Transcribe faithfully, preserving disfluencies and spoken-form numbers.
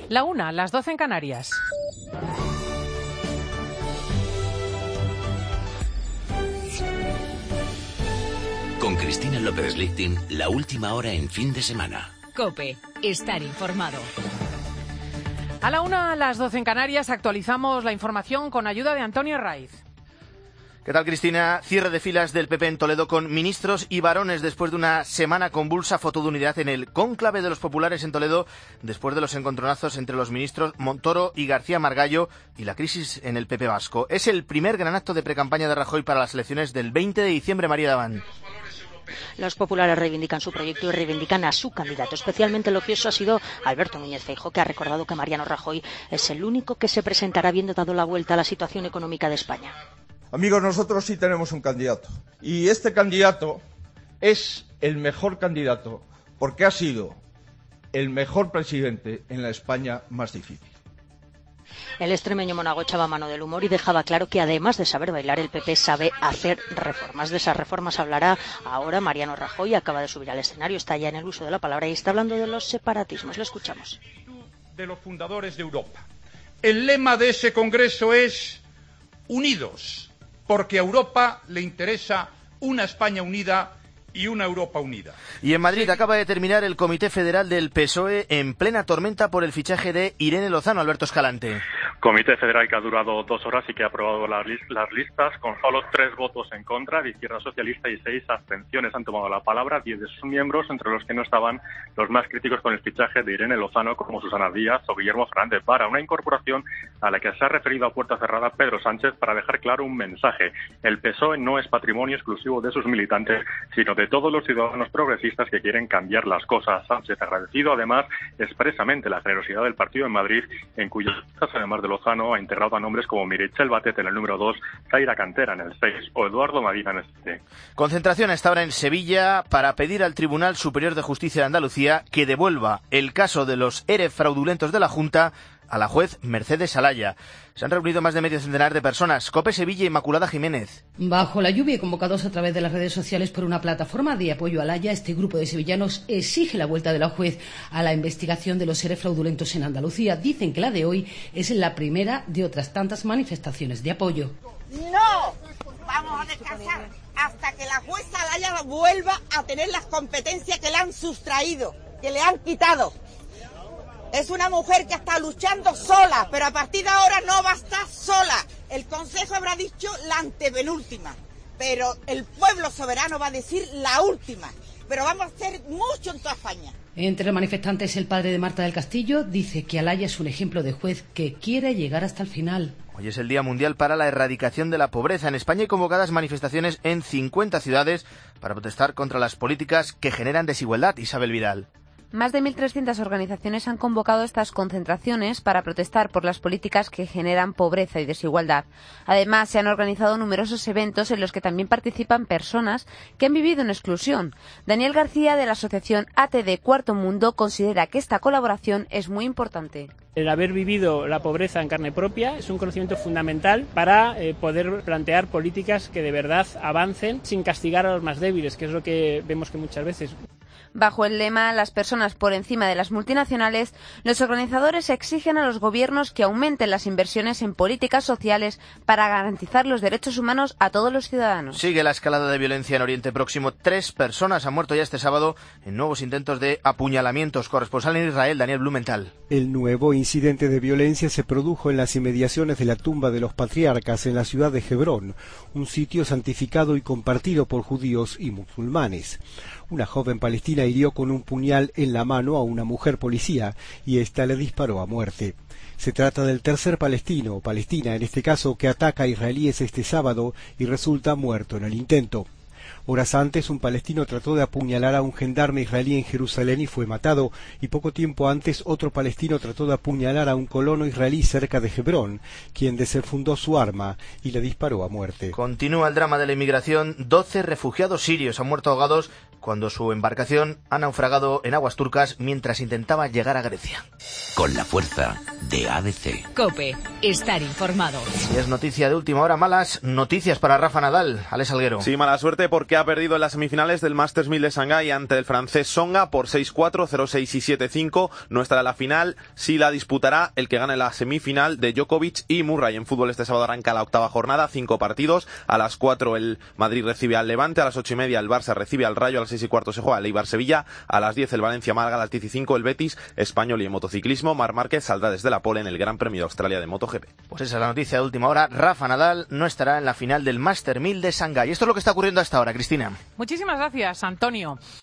La una, las doce en Canarias. Con Cristina López Lichting, la última hora en fin de semana. COPE, estar informado. A la una, a las doce en Canarias, actualizamos la información con ayuda de Antonio Raiz. ¿Qué tal, Cristina? Cierre de filas del P P en Toledo con ministros y varones después de una semana convulsa. Foto de unidad en el cónclave de los populares en Toledo después de los encontronazos entre los ministros Montoro y García Margallo y la crisis en el P P vasco. Es el primer gran acto de precampaña de Rajoy para las elecciones del veinte de diciembre, María Daván. Los populares reivindican su proyecto y reivindican a su candidato. Especialmente elogioso ha sido Alberto Núñez Feijóo, que ha recordado que Mariano Rajoy es el único que se presentará habiendo dado la vuelta a la situación económica de España. Amigos, nosotros sí tenemos un candidato. Y este candidato es el mejor candidato porque ha sido el mejor presidente en la España más difícil. El extremeño Monago echaba mano del humor y dejaba claro que además de saber bailar, el P P sabe hacer reformas. De esas reformas hablará ahora Mariano Rajoy. Acaba de subir al escenario, está ya en el uso de la palabra y está hablando de los separatismos. Lo escuchamos. De los fundadores de Europa. El lema de ese congreso es unidos, porque a Europa le interesa una España unida y una Europa unida. Y en Madrid acaba de terminar el Comité Federal del P S O E en plena tormenta por el fichaje de Irene Lozano. Alberto Escalante. Comité Federal que ha durado dos horas y que ha aprobado las, lis- las listas con solo tres votos en contra de Izquierda Socialista y seis abstenciones. Han tomado la palabra diez de sus miembros, entre los que no estaban los más críticos con el fichaje de Irene Lozano, como Susana Díaz o Guillermo Fernández Vara, una incorporación a la que se ha referido a puerta cerrada Pedro Sánchez para dejar claro un mensaje. El P S O E no es patrimonio exclusivo de sus militantes, sino de todos los ciudadanos progresistas que quieren cambiar las cosas. Sánchez ha agradecido además expresamente la generosidad del partido en Madrid, en cuyas listas, además de Lozano, ha integrado a nombres como Meritxell Batet en el número dos, Zaira Cantera en el seis o Eduardo Madina en el siete. Concentración a esta hora en Sevilla para pedir al Tribunal Superior de Justicia de Andalucía que devuelva el caso de los E R E fraudulentos de la Junta a la juez Mercedes Alaya. Se han reunido más de medio centenar de personas. COPE Sevilla, Inmaculada Jiménez. Bajo la lluvia y convocados a través de las redes sociales por una plataforma de apoyo a Alaya, este grupo de sevillanos exige la vuelta de la juez a la investigación de los E R E fraudulentos en Andalucía. Dicen que la de hoy es la primera de otras tantas manifestaciones de apoyo. ¡No! Vamos a descansar hasta que la jueza Alaya vuelva a tener las competencias que le han sustraído, que le han quitado. Es una mujer que está luchando sola, pero a partir de ahora no va a estar sola. El Consejo habrá dicho la antepenúltima, pero el pueblo soberano va a decir la última. Pero vamos a hacer mucho en toda España. Entre los manifestantes, el padre de Marta del Castillo dice que Alaya es un ejemplo de juez que quiere llegar hasta el final. Hoy es el Día Mundial para la Erradicación de la Pobreza. En España hay convocadas manifestaciones en cincuenta ciudades para protestar contra las políticas que generan desigualdad. Isabel Vidal. Más de mil trescientas organizaciones han convocado estas concentraciones para protestar por las políticas que generan pobreza y desigualdad. Además, se han organizado numerosos eventos en los que también participan personas que han vivido en exclusión. Daniel García, de la asociación A T D Cuarto Mundo, considera que esta colaboración es muy importante. El haber vivido la pobreza en carne propia es un conocimiento fundamental para eh, poder plantear políticas que de verdad avancen sin castigar a los más débiles, que es lo que vemos que muchas veces. Bajo el lema "Las personas por encima de las multinacionales", los organizadores exigen a los gobiernos que aumenten las inversiones en políticas sociales para garantizar los derechos humanos a todos los ciudadanos. Sigue la escalada de violencia en Oriente Próximo. Tres personas han muerto ya este sábado en nuevos intentos de apuñalamientos. Corresponsal en Israel, Daniel Blumenthal. El nuevo incidente de violencia se produjo en las inmediaciones de la tumba de los patriarcas en la ciudad de Hebrón, un sitio santificado y compartido por judíos y musulmanes. Una joven palestina hirió con un puñal en la mano a una mujer policía y ésta le disparó a muerte. Se trata del tercer palestino o palestina, en este caso, que ataca a israelíes este sábado y resulta muerto en el intento. Horas antes, un palestino trató de apuñalar a un gendarme israelí en Jerusalén y fue matado, y poco tiempo antes otro palestino trató de apuñalar a un colono israelí cerca de Hebrón, quien desenfundó su arma y le disparó a muerte. Continúa el drama de la inmigración. doce refugiados sirios han muerto ahogados cuando su embarcación ha naufragado en aguas turcas mientras intentaba llegar a Grecia. Con la fuerza de A B C. COPE. Estar informado. Y es noticia de última hora, malas noticias para Rafa Nadal. Alex Salguero. Sí, mala suerte porque ha perdido en las semifinales del Masters mil de Shanghái ante el francés Tsonga por seis cuatro, cero seis y siete cinco. No estará en la final, sí la disputará el que gane la semifinal de Djokovic y Murray. En fútbol este sábado arranca la octava jornada, cinco partidos. A las cuatro el Madrid recibe al Levante, a las ocho y media el Barça recibe al Rayo, a las seis y cuarto se juega el Eibar-Sevilla, a las diez el Valencia-Málaga, a las diez y cinco el Betis Español. Y en motociclismo, Marc Márquez saldrá desde la pole en el Gran Premio de Australia de MotoGP. Pues esa es la noticia de última hora. Rafa Nadal no estará en la final del Master mil de Shanghái. Esto es lo que está ocurriendo hasta ahora, Cristina. Muchísimas gracias, Antonio.